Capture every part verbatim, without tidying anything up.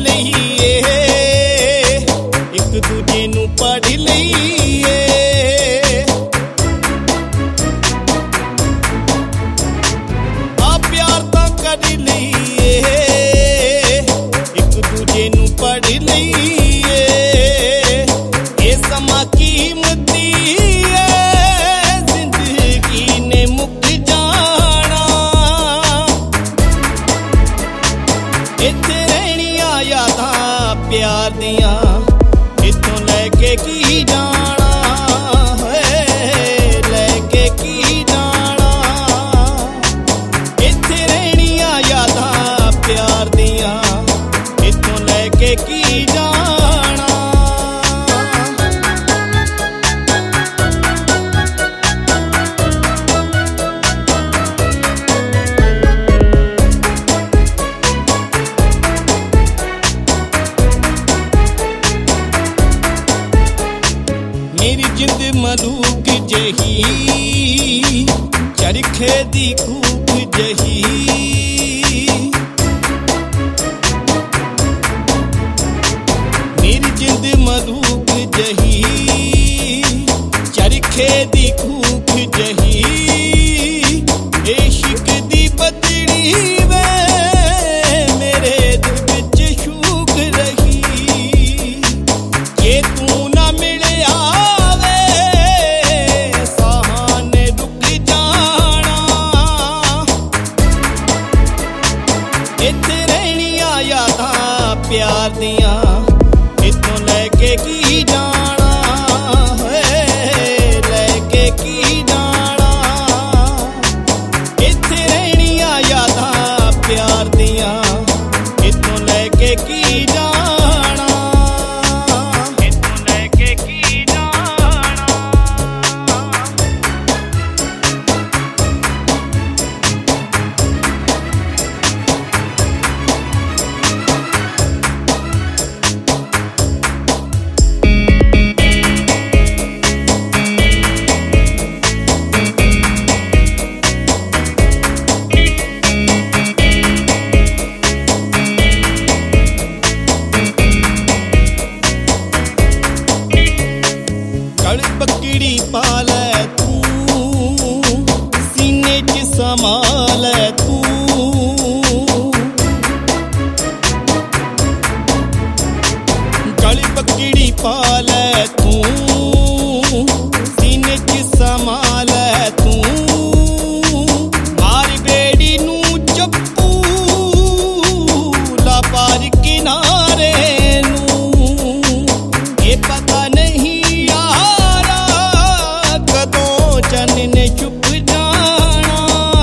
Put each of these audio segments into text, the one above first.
ਲਈਏ, ਇੱਕ ਦੂਜੇ ਨੂੰ ਪੜ੍ਹ ਲਈਏ। ਆ ਪਿਆਰ ਤਾਂ ਕਰ ਲਈਏ, ਇੱਕ ਦੂਜੇ ਨੂੰ ਪੜ੍ਹ ਲਈਏ। ਇਹ ਸਮਾਂ ਕੀਮਤੀ ਹੈ, ਜ਼ਿੰਦਗੀ ਨੇ ਮੁੱਕ ਜਾਣਾ। ਇੱਥੇ ਰਹਿਣੀਆਂ ਯਾਦਾਂ ਪਿਆਰ ਦੀਆਂ, ਇੱਥੋਂ ਲੈ ਕੇ ਕੀ ਜਾਣਾ ਹੈ, ਲੈ ਕੇ ਕੀ ਜਾਣਾ। ਇੱਥੇ ਰਹਿਣੀਆਂ ਯਾਦਾਂ ਪਿਆਰ ਦੀਆਂ, ਇੱਥੋਂ ਲੈ ਕੇ ਕੀ ਜਾਣਾ। ਮੇਰੀ ਜਿੰਦ ਮਲੂਕ ਜਹੀ, ਚਰਖੇ ਦੀ ਕੂਕ ਜਹੀ। ਮੇਰੀ ਜਿੰਦ ਮਲੂਕ ਜਹੀ, ਚਰਖੇ ਦੀ ਕੂਕ ਜਹੀ। ਇਸ਼ਕ ਦੀ ਬਦੜੀ ਵੇ ਮੇਰੇ ਦਿਲ ਵਿੱਚ ਸ਼ੂਕ ਰਹੀ। ਜੇ ਤੂੰ ਨਾ ਮਿਲਿਆ ਇੱਥੇ ਰਹਿਣੀਆਂ ਯਾਦਾਂ ਪਿਆਰ ਦੀਆਂ, ਇੱਥੋਂ ਲੈ ਕੇ ਕੀ ਜਾਣਾ ਹੈ, ਲੈ ਕੇ ਕੀ ਜਾਣਾ। ਇੱਥੇ ਰਹਿਣੀਆਂ ਯਾਦਾਂ ਪਿਆਰ ਦੀਆਂ, ਇੱਥੋਂ ਲੈ ਕੇ ਕੀ ਜਾਣਾ, ਇੱਥੋਂ ਲੈ ਕੇ ਕੀ ਜਾਣਾ। ਗਲ ਬੱਕੜੀ ਪਾ ਲੈ ਤੂੰ, ਸੀਨੇ 'ਚ ਸਮਾ ਲੈ ਤੂੰ। ਗਲ ਬੱਕੜੀ ਪਾ ਲੈ ਤੂੰ, ਸੀਨੇ 'ਚ ਸਮਾ ਲੈ ਤੂੰ। ਮਾਰ ਬੇੜੀ ਨੂੰ ਚੱਪੂ, ਲਾ ਪਾਰ ਕਿਨਾਰੇ ਨੂੰ। ਇਹ ਪਤਾ ਨਹੀਂ ਚੰਨ ਨੇ ਛੁਪ ਜਾਣਾ।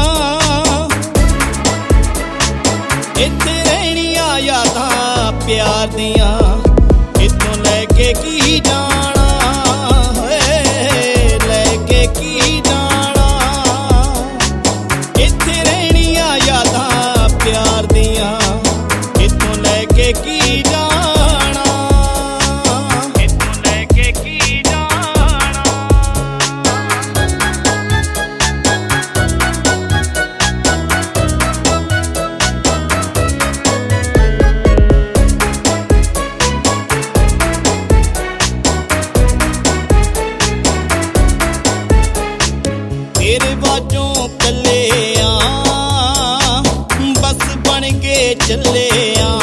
ਇੱਥੇ ਰਹਿਣੀਆਂ ਯਾਦਾਂ ਪਿਆਰ ਦੀਆਂ, ਇੱਥੋਂ ਲੈ ਕੇ ਕੀ ਜਾਣਾ ਹੈ, ਲੈ ਕੇ ਕੀ ਜਾਣਾ। ਇੱਥੇ ਰਹਿਣੀਆਂ ਯਾਦਾਂ ਪਿਆਰ ਦੀਆਂ, ਇੱਥੋਂ ਲੈ ਕੇ ਕੀ ਜਾਣਾ, ਇੱਥੋਂ ਲੈ ਕੇ ਕੀ ਜਾਣਾ। ਤੇਰੇ ਬਾਝੋਂ ਕੱਲੇ ਆਂ, ਬਸ ਬਣ ਕੇ ਚੱਲੇ ਆਂ।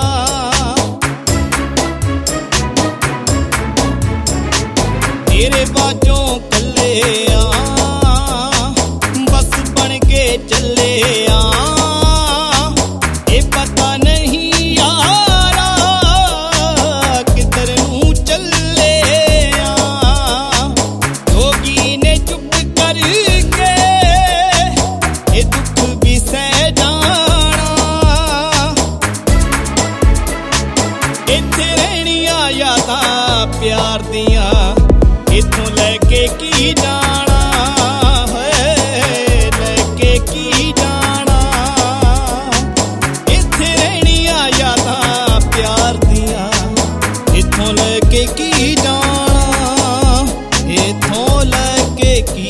ਤੇਰੇ ਬਾਝੋਂ ਕੱਲੇ ਆਂ, ਬਸ ਬਣ ਕੇ ਚੱਲੇ ਆਂ। ਇਹ ਪਤਾ ਨਹੀਂ ਯਾਰਾ ਕਿੱਧਰ ਨੂੰ ਚੱਲੇ ਆਂ। ਜੋਗੀ ਨੇ ਚੁੱਪ ਕਰਕੇ ਇਹ ਦੁੱਖ ਵੀ ਸਹਿ ਜਾਣਾ। ਇੱਥੇ ਰਹਿਣੀਆਂ ਯਾਦਾਂ ਪਿਆਰ ਦੀਆਂ, ਇੱਥੋਂ ਲੈ ਕੇ ਕੀ ਜਾਣਾ ਹੈ, ਲੈ ਕੇ ਕੀ ਜਾਣਾ। ਇੱਥੇ ਰਹਿਣੀਆਂ ਯਾਦਾਂ ਪਿਆਰ ਦੀਆਂ, ਇੱਥੋਂ ਲੈ ਕੇ ਕੀ ਜਾਣਾ, ਇੱਥੋਂ ਲੈ ਕੇ ਕੀ